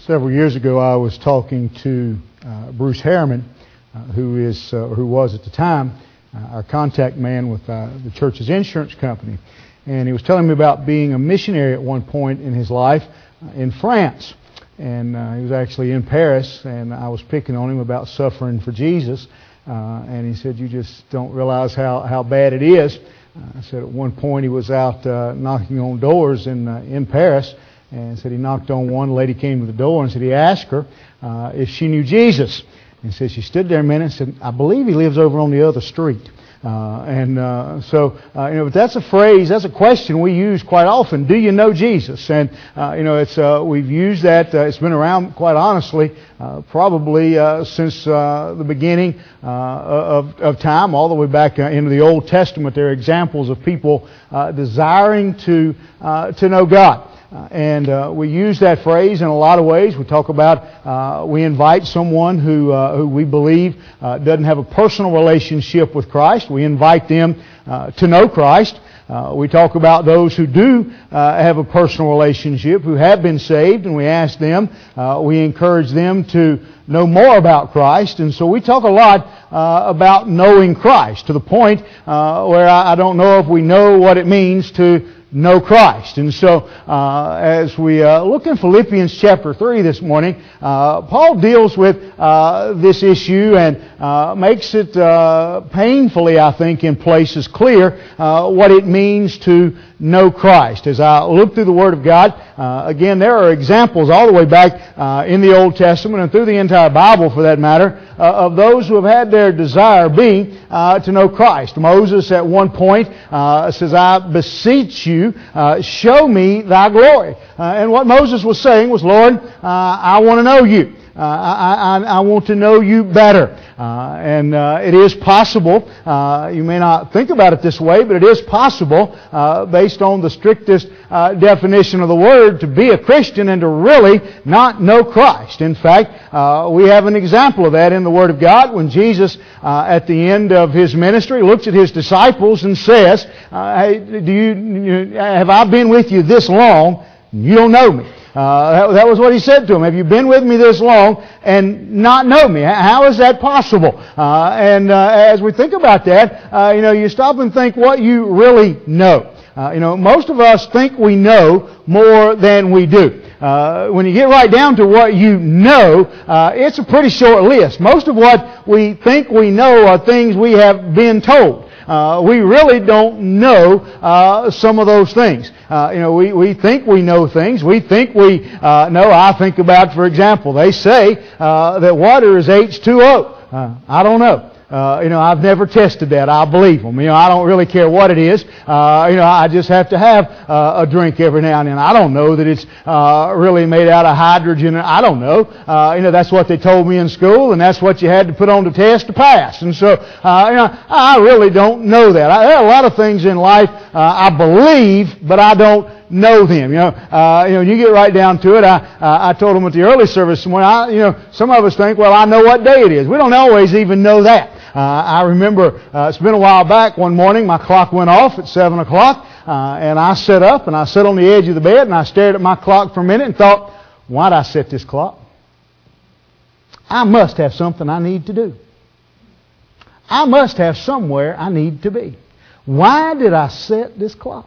Several years ago, I was talking to Bruce Harriman, who was at the time our contact man with the church's insurance company. And he was telling me about being a missionary at one point in his life in France. And he was actually in Paris, and I was picking on him about suffering for Jesus. And he said, "You just don't realize how bad it is." I said at one point he was out knocking on doors in Paris, and said he knocked on one. The lady came to the door and said he asked her if she knew Jesus. And said she stood there a minute and said, "I believe he lives over on the other street." But that's a phrase, that's a question we use quite often. Do you know Jesus? And we've used that. It's been around, quite honestly, probably since the beginning of time, all the way back into the Old Testament. There are examples of people desiring to know God. We use that phrase in a lot of ways. We talk about, we invite someone who we believe doesn't have a personal relationship with Christ. We invite them to know Christ. We talk about those who do have a personal relationship, who have been saved, and we ask them, we encourage them to know more about Christ. And so we talk a lot about knowing Christ, to the point where I don't know if we know what it means to know Christ. And so as we look in Philippians chapter 3 this morning, Paul deals with this issue and makes it painfully, I think, in places clear what it means to know Christ. As I look through the Word of God, again, there are examples all the way back in the Old Testament and through the entire Bible, for that matter, of those who have had their desire be to know Christ. Moses at one point says, "I beseech you, show me thy glory." And what Moses was saying was, "Lord, I want to know you. I want to know you better." It is possible, you may not think about it this way, but it is possible, based on the strictest definition of the word, to be a Christian and to really not know Christ. In fact, we have an example of that in the Word of God when Jesus, at the end of His ministry, looks at His disciples and says, "Hey, have I been with you this long? You don't know me." That was what He said to them. "Have you been with me this long and not know me? How is that possible?" As we think about that, you stop and think what you really know. Most of us think we know more than we do. When you get right down to what you know, it's a pretty short list. Most of what we think we know are things we have been told. We really don't know some of those things. We think we know things. We think we know. I think about, for example, they say that water is H2O. I don't know. I've never tested that. I believe them. I don't really care what it is. I just have to have a drink every now and then. I don't know that it's really made out of hydrogen. I don't know. That's what they told me in school, and that's what you had to put on the test to pass. And so, I really don't know that. There are a lot of things in life I believe, but I don't know them. When you get right down to it, I told them at the early service this morning, some of us think, well, I know what day it is. We don't always even know that. I remember, it's been a while back, one morning my clock went off at 7 o'clock, and I sat up and I sat on the edge of the bed and I stared at my clock for a minute and thought, why'd I set this clock? I must have something I need to do. I must have somewhere I need to be. Why did I set this clock?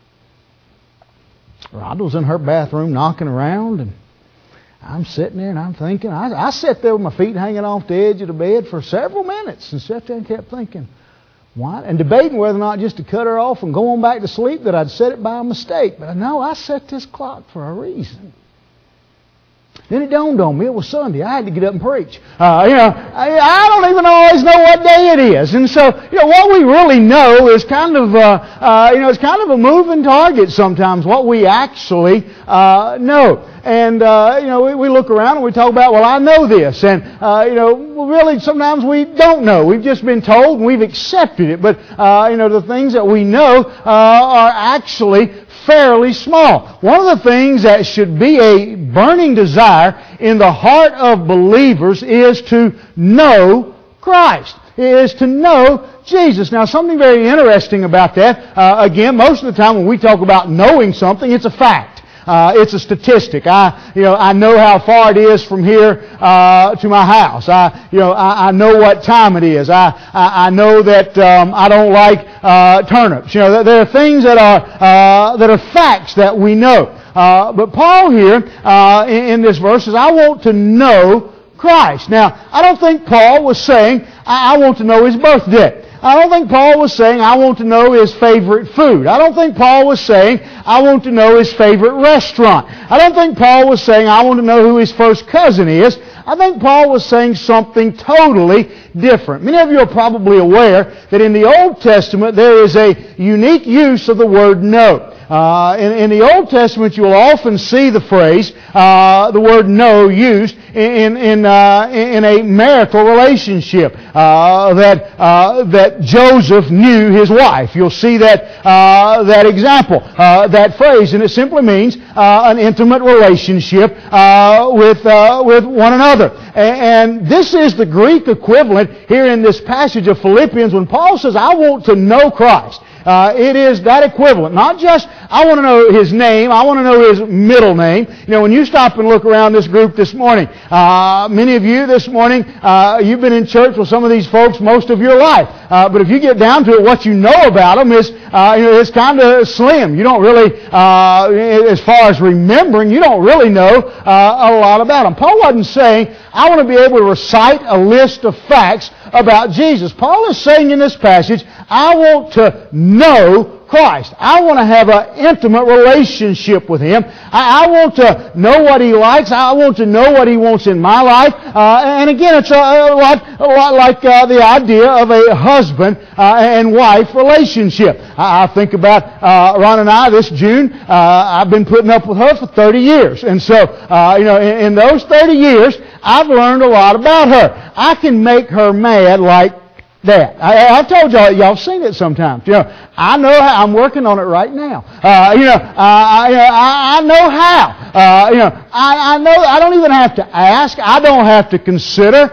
Rhonda was in her bathroom knocking around, and I'm sitting there and I'm thinking. I sat there with my feet hanging off the edge of the bed for several minutes and sat there and kept thinking, why? And debating whether or not just to cut her off and go on back to sleep, that I'd set it by mistake. But no, I set this clock for a reason. Then it dawned on me, it was Sunday. I had to get up and preach. I don't even always know what day it is. And so, what we really know is kind of, it's kind of a moving target sometimes, what we actually know. And, we look around and we talk about, well, I know this. And, really sometimes we don't know. We've just been told and we've accepted it. But, the things that we know are actually fairly small. One of the things that should be a burning desire in the heart of believers is to know Christ, is to know Jesus. Now, something very interesting about that, again, most of the time when we talk about knowing something, it's a fact. It's a statistic. I know how far it is from here to my house. I know what time it is. I know that I don't like turnips. There are things that are facts that we know. But Paul here in this verse says, I want to know Christ. Now, I don't think Paul was saying, I want to know his birthday. I don't think Paul was saying, I want to know his favorite food. I don't think Paul was saying, I want to know his favorite restaurant. I don't think Paul was saying, I want to know who his first cousin is. I think Paul was saying something totally different. Many of you are probably aware that in the Old Testament there is a unique use of the word know. In the Old Testament, you will often see the phrase, the word know, used in a marital relationship. That Joseph knew his wife. You'll see that example, that phrase, and it simply means an intimate relationship with one another. And this is the Greek equivalent here in this passage of Philippians when Paul says, I want to know Christ. It is that equivalent. Not just, I want to know his name, I want to know his middle name. When you stop and look around this group this morning, many of you this morning, you've been in church with some of these folks most of your life. But if you get down to it, what you know about them is, it's kind of slim. You don't really, as far as remembering, you don't really know a lot about them. Paul wasn't saying, I want to be able to recite a list of facts about Jesus. Paul is saying in this passage, I want to know Christ. I want to have an intimate relationship with Him. I want to know what He likes. I want to know what He wants in my life. And again, it's a lot like the idea of a husband and wife relationship. I think about Ron and I this June. I've been putting up with her for 30 years. And so, in those 30 years, I've learned a lot about her. I can make her mad like that. I've told y'all seen it sometimes. I know how. I'm working on it right now. I know how. I know. I don't even have to ask. I don't have to consider.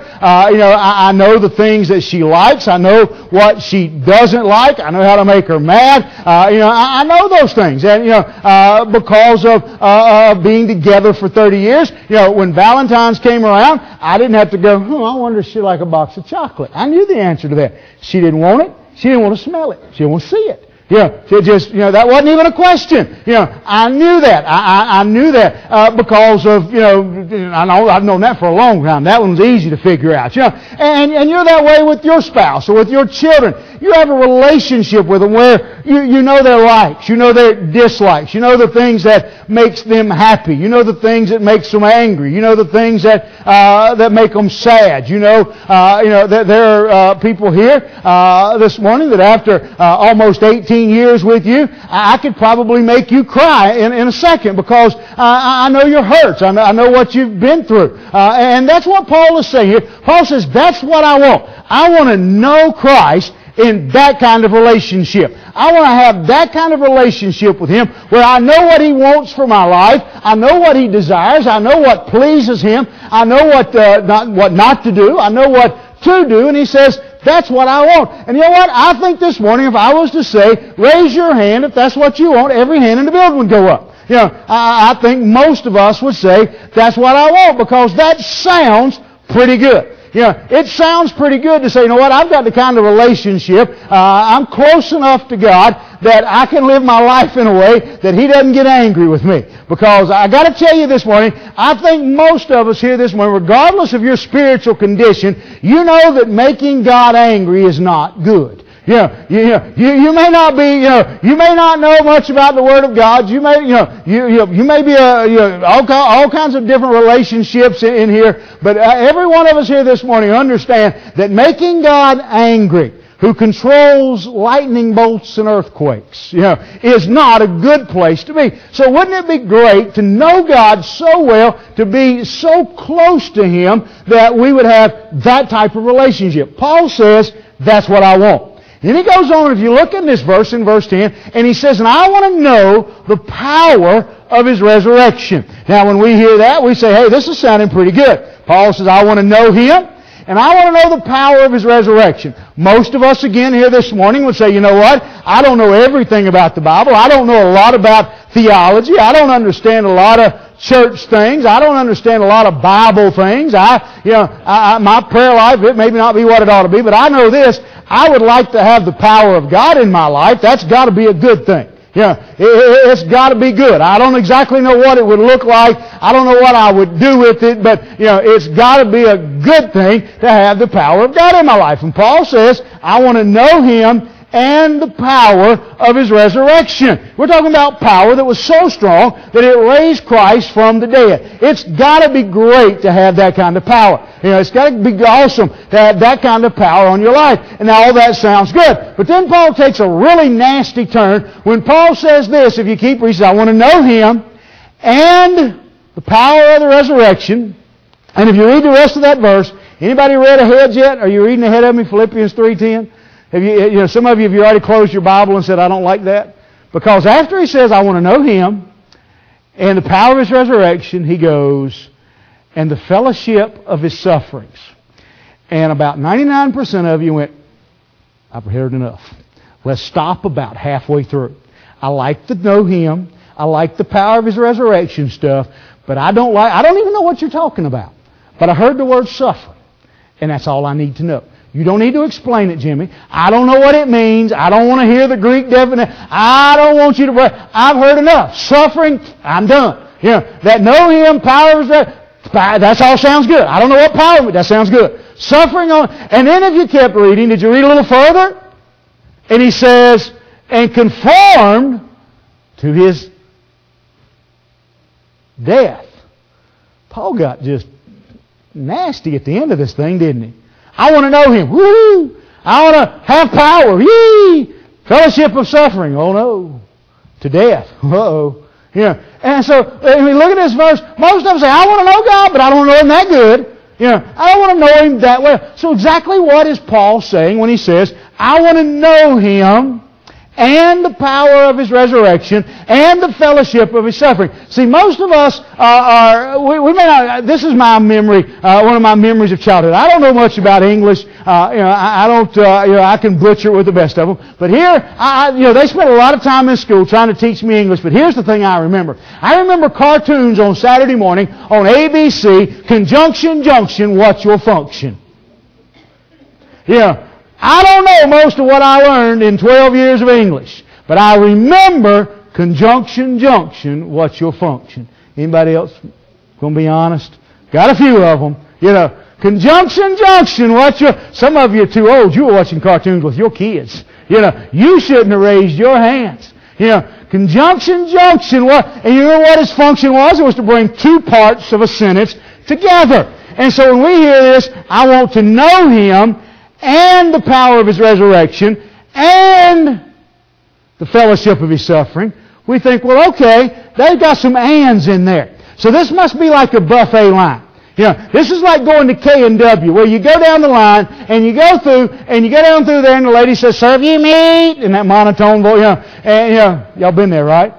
I know the things that she likes. I know what she doesn't like. I know how to make her mad. I know those things, and because of being together for 30 years. When Valentine's came around, I didn't have to go, I wonder if she'd like a box of chocolate. I knew the answer to that. She didn't want it. She didn't want to smell it. She didn't want to see it. She just, that wasn't even a question. I knew that. I knew that because of, I've known that for a long time. That one's easy to figure out. And you're that way with your spouse or with your children. You have a relationship with them where you know their likes, you know their dislikes, you know the things that makes them happy, you know the things that makes them angry, you know the things that make them sad. That there are people here this morning that after almost 18 years with you, I could probably make you cry in a second because I know your hurts. I know what you've been through. And that's what Paul is saying here. Paul says, that's what I want. I want to know Christ in that kind of relationship. I want to have that kind of relationship with Him where I know what He wants for my life. I know what He desires. I know what pleases Him. I know what not to do. I know what to do. And He says, that's what I want. And you know what? I think this morning if I was to say, raise your hand if that's what you want, every hand in the building would go up. I think most of us would say, that's what I want because that sounds pretty good. It sounds pretty good to say, I've got the kind of relationship, I'm close enough to God that I can live my life in a way that He doesn't get angry with me. Because I got to tell you this morning, I think most of us here this morning, regardless of your spiritual condition, you know that making God angry is not good. You may not be, you may not know much about the Word of God. You may, you may be all kinds of different relationships in here. But every one of us here this morning understand that making God angry, who controls lightning bolts and earthquakes, is not a good place to be. So wouldn't it be great to know God so well, to be so close to Him that we would have that type of relationship? Paul says, that's what I want. Then he goes on, if you look in this verse, in verse 10, and he says, and I want to know the power of His resurrection. Now when we hear that, we say, hey, this is sounding pretty good. Paul says, I want to know Him, and I want to know the power of His resurrection. Most of us, again, here this morning would say, you know what? I don't know everything about the Bible. I don't know a lot about theology. I don't understand a lot of church things. I don't understand a lot of Bible things. My prayer life, it may not be what it ought to be, but I know this. I would like to have the power of God in my life. That's got to be a good thing. It's got to be good. I don't exactly know what it would look like. I don't know what I would do with it, but it's got to be a good thing to have the power of God in my life. And Paul says, I want to know Him and the power of His resurrection. We're talking about power that was so strong that it raised Christ from the dead. It's got to be great to have that kind of power. It's got to be awesome to have that kind of power on your life. And now all that sounds good. But then Paul takes a really nasty turn when Paul says this, if you keep reading, I want to know Him and the power of the resurrection. And if you read the rest of that verse, anybody read ahead yet? Are you reading ahead of me? Philippians 3:10? Have you, some of you, have you already closed your Bible and said, I don't like that? Because after he says, I want to know Him and the power of His resurrection, he goes, and the fellowship of His sufferings. And about 99% of you went, I've heard enough. Let's stop about halfway through. I like to know Him. I like the power of His resurrection stuff. But I don't even know what you're talking about. But I heard the word suffering. And that's all I need to know. You don't need to explain it, Jimmy. I don't know what it means. I don't want to hear the Greek definition. I don't want you to... I've heard enough. Suffering, I'm done. That know Him, power, that all sounds good. I don't know what power, but that sounds good. Suffering on... And then if you kept reading, did you read a little further? And he says, and conformed to His death. Paul got just nasty at the end of this thing, didn't he? I want to know Him. Woo! I want to have power. Yee! Fellowship of suffering. Oh no. To death. Uh-oh. And so, when we look at this verse, most of us say, I want to know God, but I don't know Him that good. I don't want to know Him that well. So exactly what is Paul saying when he says, I want to know Him and the power of His resurrection and the fellowship of His suffering. See, most of us we may not, this is my memory, one of my memories of childhood. I don't know much about English. I can butcher it with the best of them. But here, they spent a lot of time in school trying to teach me English. But here's the thing I remember. I remember cartoons on Saturday morning on ABC, Conjunction Junction, what's your function? I don't know most of what I learned in 12 years of English, but I remember conjunction junction, what's your function? Anybody else going to be honest? Got a few of them. Conjunction junction, what's your... Some of you are too old. You were watching cartoons with your kids. You shouldn't have raised your hands. Conjunction junction, what? And you know what his function was? It was to bring two parts of a sentence together. And so when we hear this, I want to know Him and the power of His resurrection, and the fellowship of His suffering, we think, well, okay, they've got some ands in there. So this must be like a buffet line. This is like going to K&W, where you go down the line, and you go through, and you go down through there, and the lady says, serve you meat, in that monotone voice, and y'all been there, right?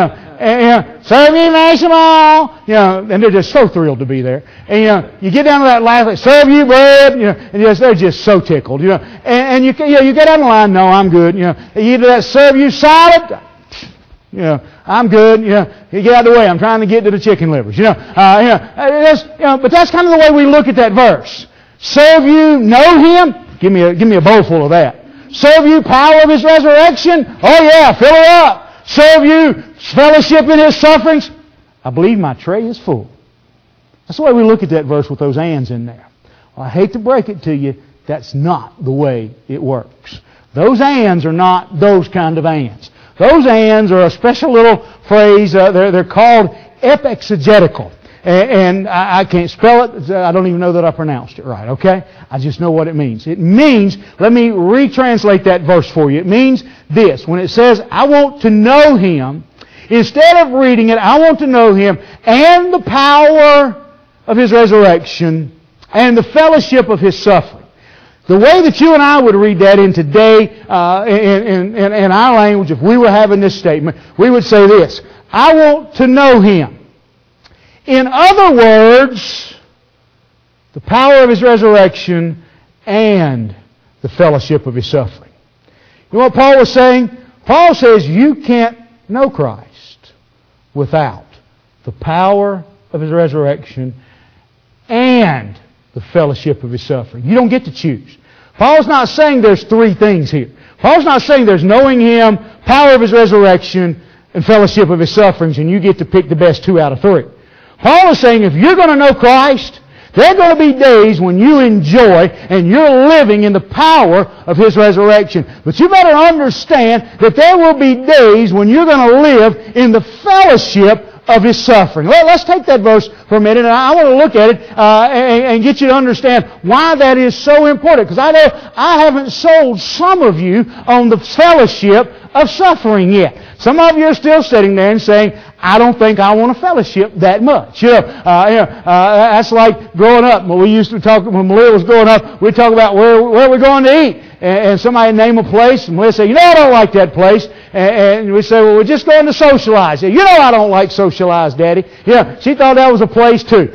Serve you vegetable, and they're just so thrilled to be there. And you get down to that last, serve you bread, and they're just so tickled, And you get down the line, no, I'm good, You do that, serve you salad, I'm good, You get out of the way, I'm trying to get to the chicken livers, but that's kind of the way we look at that verse. Serve you, know Him, give me a bowl full of that. Serve you, power of His resurrection, oh yeah, fill her up. Serve you, fellowship in His sufferings. I believe my tray is full. That's the way we look at that verse with those ands in there. Well, I hate to break it to you, that's not the way it works. Those ands are not those kind of ands. Those ands are a special little phrase. They're called epexegetical. And I can't spell it. I don't even know that I pronounced it right, okay? I just know what it means. It means, let me retranslate that verse for you. It means this. When it says, I want to know Him, instead of reading it, I want to know Him and the power of His resurrection and the fellowship of His suffering. The way that you and I would read that in today, in our language, if we were having this statement, we would say this, I want to know Him. In other words, the power of His resurrection and the fellowship of His suffering. You know what Paul was saying? Paul says you can't know Christ without the power of His resurrection and the fellowship of His suffering. You don't get to choose. Paul's not saying there's three things here. Paul's not saying there's knowing Him, power of His resurrection, and fellowship of His sufferings, and you get to pick the best two out of three. Paul is saying if you're going to know Christ, there are going to be days when you enjoy and you're living in the power of His resurrection. But you better understand that there will be days when you're going to live in the fellowship of His suffering. Let's take that verse for a minute, and I want to look at it and get you to understand why that is so important. Because I know I haven't sold some of you on the fellowship of suffering yet. Some of you are still sitting there and saying, I don't think I want to fellowship that much. That's like growing up. When we used to talk, when Malia was growing up, we'd talk about where we're going to eat. And somebody would name a place, and we'd say, I don't like that place. And we'd say, well, we're just going to socialize. I don't like socialize, Daddy. She thought that was a place too.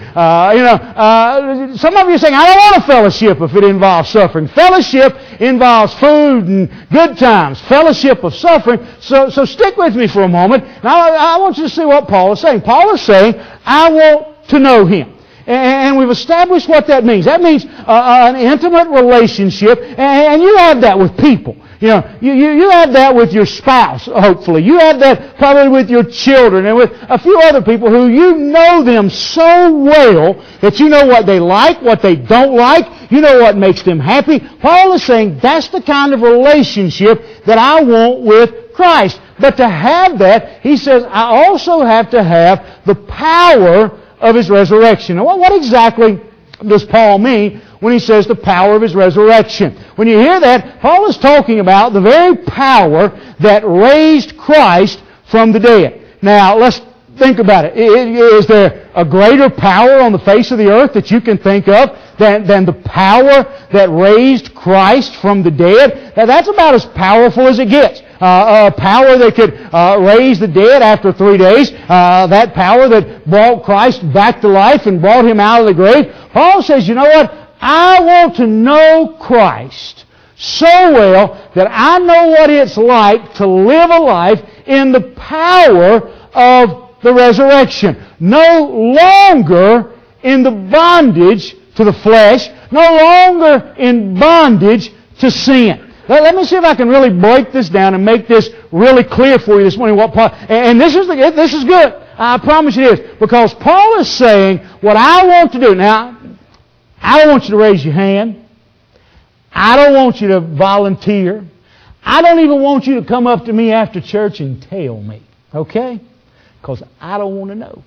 Some of you are saying, I don't want a fellowship if it involves suffering. Fellowship involves food and good times. Fellowship of suffering. So stick with me for a moment. Now, I want you to see what Paul is saying. Paul is saying, I want to know Him. And we've established what that means. That means an intimate relationship, and you have that with people. You have that with your spouse, hopefully. You have that probably with your children and with a few other people who you know them so well that you know what they like, what they don't like. You know what makes them happy. Paul is saying that's the kind of relationship that I want with Christ. But to have that, he says, I also have to have the power of His resurrection. Now, what exactly does Paul mean when he says the power of His resurrection? When you hear that, Paul is talking about the very power that raised Christ from the dead. Now, let's think about it. Is there a greater power on the face of the earth that you can think of than the power that raised Christ from the dead? Now, that's about as powerful as it gets. A power that could raise the dead after 3 days. That power that brought Christ back to life and brought Him out of the grave. Paul says, you know what? I want to know Christ so well that I know what it's like to live a life in the power of the resurrection. No longer in the bondage to the flesh. No longer in bondage to sin. Let me see if I can really break this down and make this really clear for you this morning. What Paul, and this is good. I promise you it is. Because Paul is saying what I want to do. Now, I don't want you to raise your hand. I don't want you to volunteer. I don't even want you to come up to me after church and tell me. Okay? Because I don't want to know.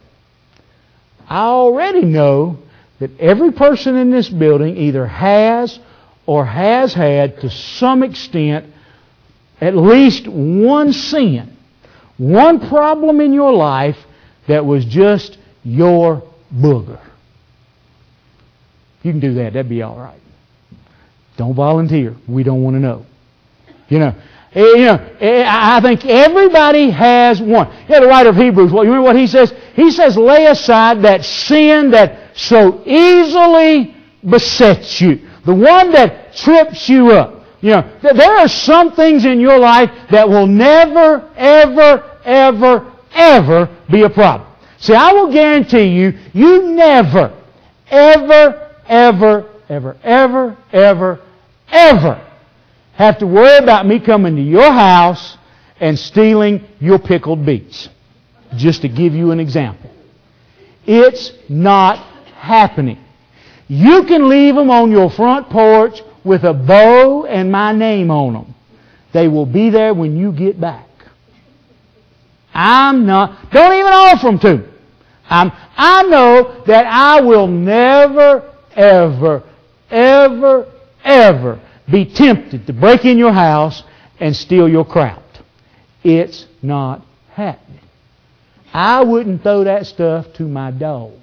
I already know that every person in this building either has or has had, to some extent, at least one sin, one problem in your life that was just your booger. You can do that. That'd be all right. Don't volunteer. We don't want to know. I think everybody has one. The writer of Hebrews, you remember what he says? He says, lay aside that sin that so easily besets you. The one that trips you up. There are some things in your life that will never, ever, ever, ever be a problem. See, I will guarantee you, you never, ever, ever, ever, ever, ever, ever have to worry about me coming to your house and stealing your pickled beets. Just to give you an example. It's not happening. You can leave them on your front porch with a bow and my name on them. They will be there when you get back. Don't even offer them to me. I know that I will never, ever, ever, ever be tempted to break in your house and steal your kraut. It's not happening. I wouldn't throw that stuff to my dog.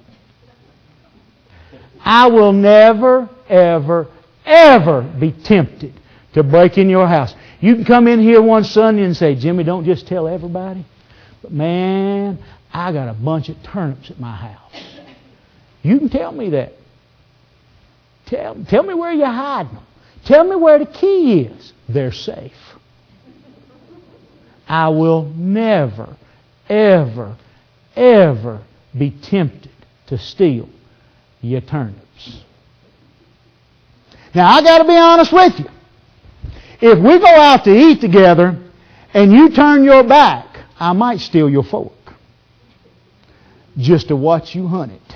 I will never, ever, ever be tempted to break in your house. You can come in here one Sunday and say, Jimmy, don't just tell everybody, but man, I got a bunch of turnips at my house. You can tell me that. Tell me where you're hiding them. Tell me where the key is. They're safe. I will never, ever, ever be tempted to steal your turnips. Now, I got to be honest with you. If we go out to eat together and you turn your back, I might steal your fork just to watch you hunt it.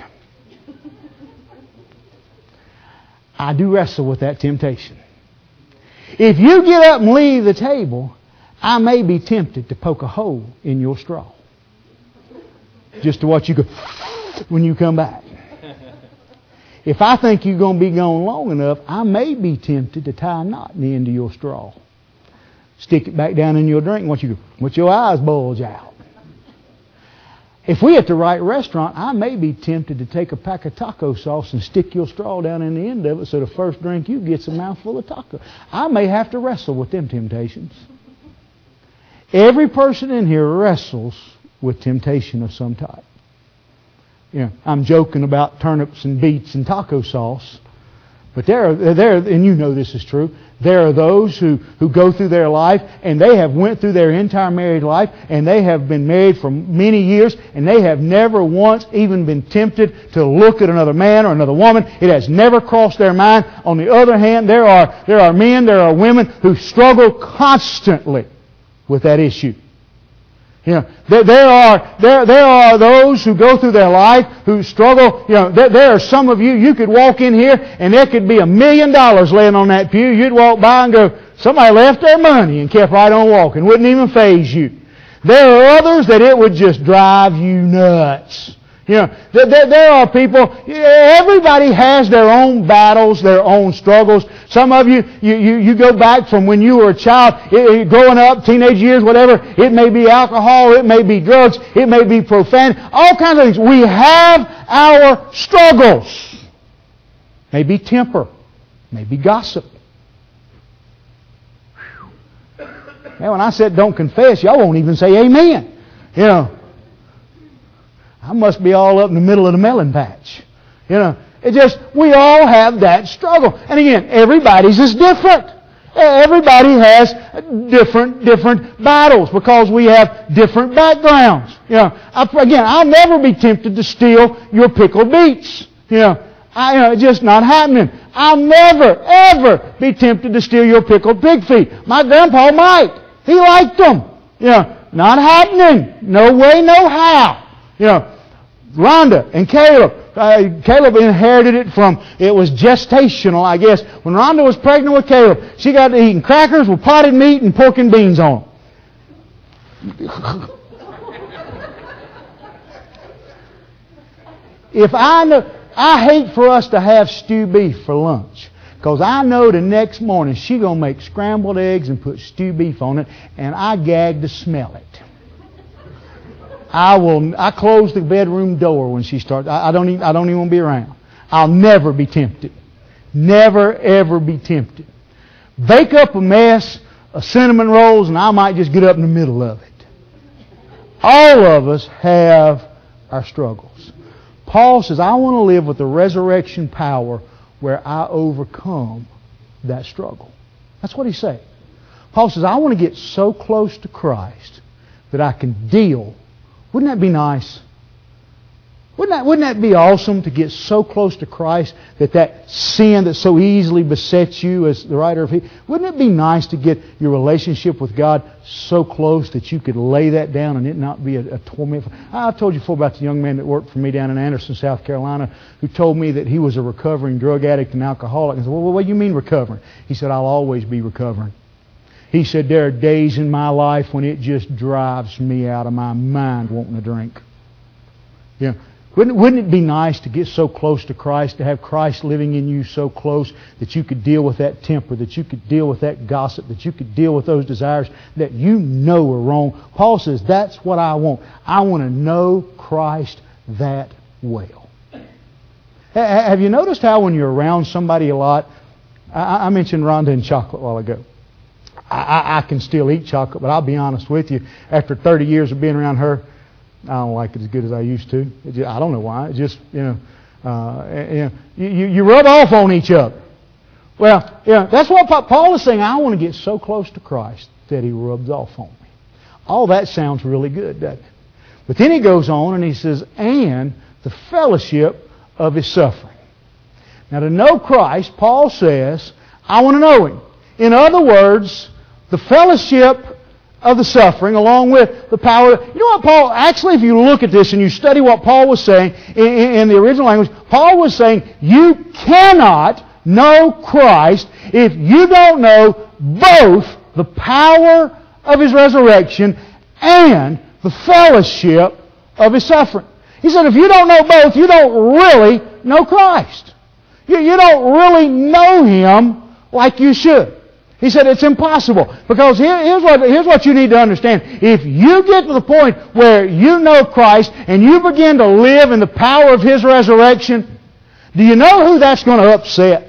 I do wrestle with that temptation. If you get up and leave the table, I may be tempted to poke a hole in your straw just to watch you go when you come back. If I think you're going to be gone long enough, I may be tempted to tie a knot in the end of your straw. Stick it back down in your drink and watch your eyes bulge out. If we're at the right restaurant, I may be tempted to take a pack of taco sauce and stick your straw down in the end of it so the first drink you get's a mouthful of taco. I may have to wrestle with them temptations. Every person in here wrestles with temptation of some type. I'm joking about turnips and beets and taco sauce. But there, and you know this is true, there are those who go through their life and they have went through their entire married life and they have been married for many years and they have never once even been tempted to look at another man or another woman. It has never crossed their mind. On the other hand, there are men, there are women who struggle constantly with that issue. There are those who go through their life who struggle. There are some of you could walk in here and there could be $1 million laying on that pew. You'd walk by and go, somebody left their money and kept right on walking. Wouldn't even faze you. There are others that it would just drive you nuts. There are people, everybody has their own battles, their own struggles. Some of you go back from when you were a child, growing up, teenage years, whatever. It may be alcohol, it may be drugs, it may be profanity, all kinds of things. We have our struggles. Maybe temper, maybe gossip. Now, when I said don't confess, y'all won't even say amen. I must be all up in the middle of the melon patch. We all have that struggle. And again, everybody's is different. Everybody has different battles because we have different backgrounds. I'll never be tempted to steal your pickled beets. It's just not happening. I'll never, ever be tempted to steal your pickled pig feet. My grandpa might. He liked them. Not happening. No way, no how. Rhonda and Caleb. Caleb inherited it it was gestational, I guess. When Rhonda was pregnant with Caleb, she got to eating crackers with potted meat and pork and beans on them. I hate for us to have stew beef for lunch. Because I know the next morning she's going to make scrambled eggs and put stew beef on it, and I gag to smell it. I close the bedroom door when she starts. I don't even want to be around. I'll never be tempted. Never, ever be tempted. Bake up a mess of cinnamon rolls and I might just get up in the middle of it. All of us have our struggles. Paul says, I want to live with the resurrection power where I overcome that struggle. That's what he's saying. Paul says, I want to get so close to Christ that I can deal. Wouldn't that be nice? Wouldn't that be awesome to get so close to Christ that sin that so easily besets you, as the writer of Hebrews, wouldn't it be nice to get your relationship with God so close that you could lay that down and it not be a torment? I told you before about the young man that worked for me down in Anderson, South Carolina, who told me that he was a recovering drug addict and alcoholic. I said, well, what do you mean recovering? He said, I'll always be recovering. He said, there are days in my life when it just drives me out of my mind wanting to drink. Wouldn't it be nice to get so close to Christ, to have Christ living in you so close that you could deal with that temper, that you could deal with that gossip, that you could deal with those desires that you know are wrong? Paul says, that's what I want. I want to know Christ that well. Have you noticed how when you're around somebody a lot, I mentioned Rhonda and chocolate a while ago. I can still eat chocolate, but I'll be honest with you, after 30 years of being around her, I don't like it as good as I used to. I don't know why. It just, you rub off on each other. Well, that's what Paul is saying. I want to get so close to Christ that He rubs off on me. All that sounds really good, doesn't it? But then he goes on and he says, and the fellowship of His suffering. Now to know Christ, Paul says, I want to know Him. In other words, the fellowship of the suffering along with the power. You know what Paul, actually if you look at this and you study what Paul was saying in the original language, Paul was saying you cannot know Christ if you don't know both the power of His resurrection and the fellowship of His suffering. He said if you don't know both, you don't really know Christ. You don't really know Him like you should. He said it's impossible. Because here's what you need to understand. If you get to the point where you know Christ and you begin to live in the power of His resurrection, do you know who that's going to upset?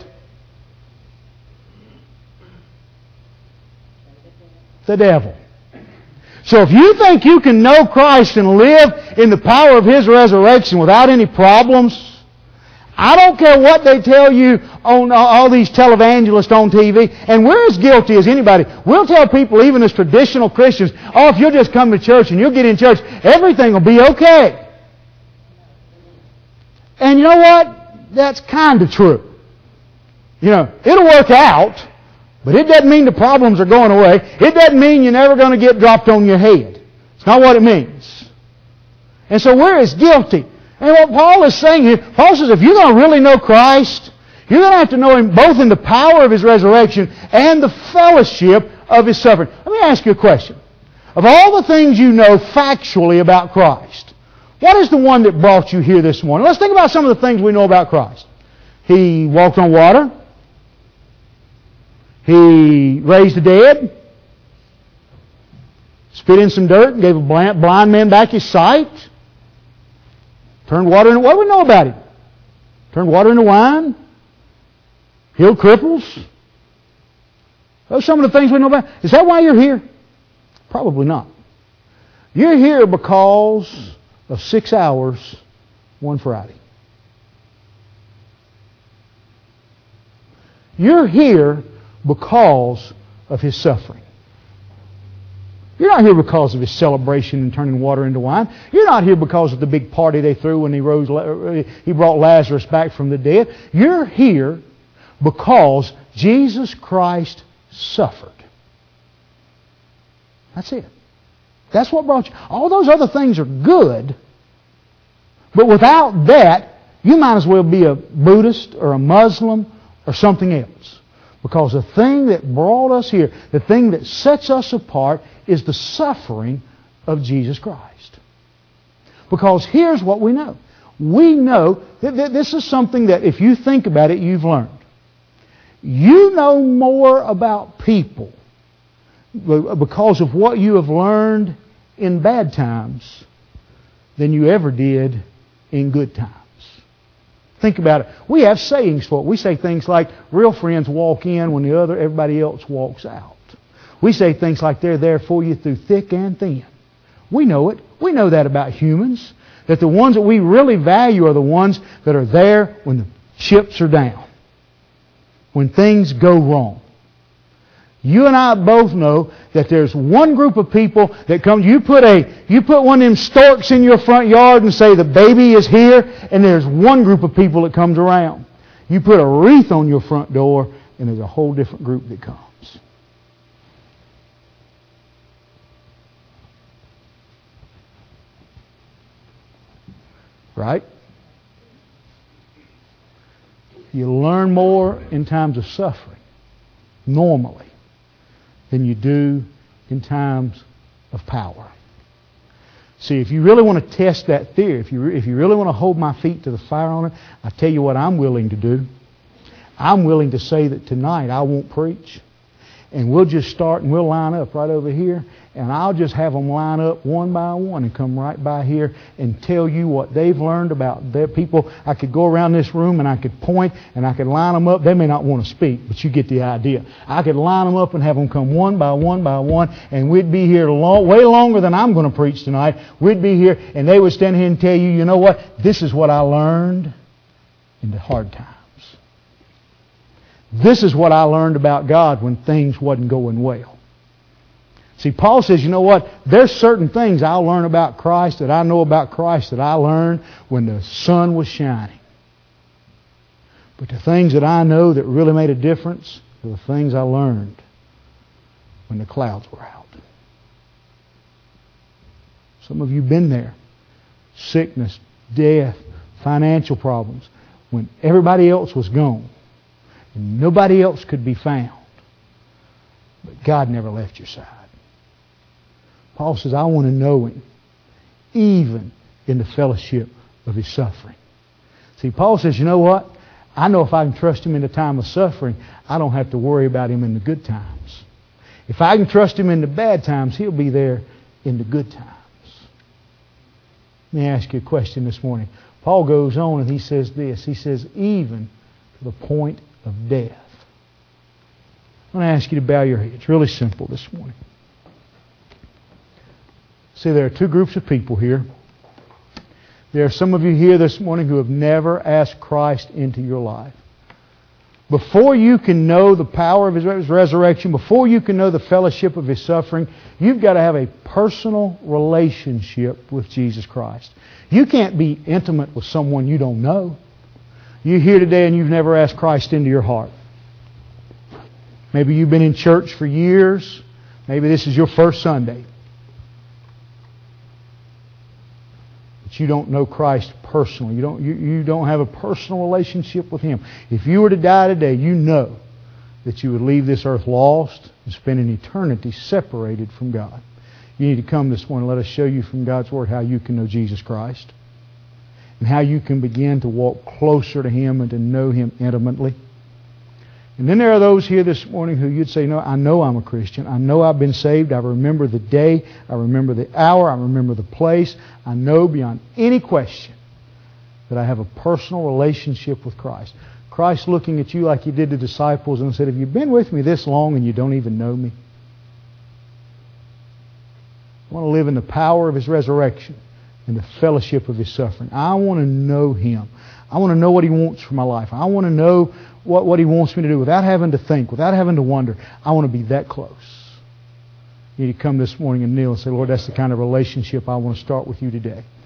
The devil. So if you think you can know Christ and live in the power of His resurrection without any problems, I don't care what they tell you on all these televangelists on TV, and we're as guilty as anybody. We'll tell people, even as traditional Christians, oh, if you'll just come to church and you'll get in church, everything will be okay. And you know what? That's kind of true. You know, it'll work out, but it doesn't mean the problems are going away. It doesn't mean you're never going to get dropped on your head. It's not what it means. And so we're as guilty. And what Paul is saying here, Paul says if you're going to really know Christ, you're going to have to know Him both in the power of His resurrection and the fellowship of His suffering. Let me ask you a question. Of all the things you know factually about Christ, what is the one that brought you here this morning? Let's think about some of the things we know about Christ. He walked on water. He raised the dead. Spit in some dirt and gave a blind man back his sight. Turned water into... What do we know about Him? Turned water into wine? Healed cripples? Those are some of the things we know about. Is that why you're here? Probably not. You're here because of 6 hours one Friday. You're here because of His suffering. You're not here because of His celebration and turning water into wine. You're not here because of the big party they threw when He brought Lazarus back from the dead. You're here because Jesus Christ suffered. That's it. That's what brought you. All those other things are good, but without that, you might as well be a Buddhist or a Muslim or something else. Because the thing that brought us here, the thing that sets us apart, is the suffering of Jesus Christ. Because here's what we know. We know that this is something that if you think about it, you've learned. You know more about people because of what you have learned in bad times than you ever did in good times. Think about it. We have sayings for it. We say things like, real friends walk in when everybody else walks out. We say things like, they're there for you through thick and thin. We know it. We know that about humans. That the ones that we really value are the ones that are there when the chips are down. When things go wrong. You and I both know that there's one group of people that comes. You put one of them storks in your front yard and say the baby is here, and there's one group of people that comes around. You put a wreath on your front door, and there's a whole different group that comes. Right? You learn more in times of suffering, normally, than you do in times of power. See, if you really want to test that theory, if you really want to hold my feet to the fire on it, I tell you what I'm willing to do. I'm willing to say that tonight I won't preach. And we'll just start and we'll line up right over here. And I'll just have them line up one by one and come right by here and tell you what they've learned about their people. I could go around this room and I could point and I could line them up. They may not want to speak, but you get the idea. I could line them up and have them come one by one by one, and we'd be here way longer than I'm going to preach tonight. We'd be here and they would stand here and tell you, you know what? This is what I learned in the hard times. This is what I learned about God when things wasn't going well. See, Paul says, you know what? There's certain things I'll learn about Christ, that I know about Christ, that I learned when the sun was shining. But the things that I know that really made a difference are the things I learned when the clouds were out. Some of you have been there. Sickness, death, financial problems. When everybody else was gone and nobody else could be found. But God never left your side. Paul says, I want to know Him even in the fellowship of His suffering. See, Paul says, you know what? I know if I can trust Him in the time of suffering, I don't have to worry about Him in the good times. If I can trust Him in the bad times, He'll be there in the good times. Let me ask you a question this morning. Paul goes on and he says this. He says, even to the point of death. I want to ask you to bow your head. It's really simple this morning. See, there are two groups of people here. There are some of you here this morning who have never asked Christ into your life. Before you can know the power of His resurrection, before you can know the fellowship of His suffering, you've got to have a personal relationship with Jesus Christ. You can't be intimate with someone you don't know. You're here today and you've never asked Christ into your heart. Maybe you've been in church for years. Maybe this is your first Sunday. But you don't know Christ personally. You don't have a personal relationship with Him. If you were to die today, you know that you would leave this earth lost and spend an eternity separated from God. You need to come this morning and let us show you from God's Word how you can know Jesus Christ and how you can begin to walk closer to Him and to know Him intimately. And then there are those here this morning who you'd say, no, I know I'm a Christian. I know I've been saved. I remember the day. I remember the hour. I remember the place. I know beyond any question that I have a personal relationship with Christ. Christ looking at you like He did the disciples and said, have you been with me this long and you don't even know me? I want to live in the power of His resurrection and the fellowship of His suffering. I want to know Him. I want to know what He wants for my life. I want to know what He wants me to do without having to think, without having to wonder. I want to be that close. You need to come this morning and kneel and say, Lord, that's the kind of relationship I want to start with You today.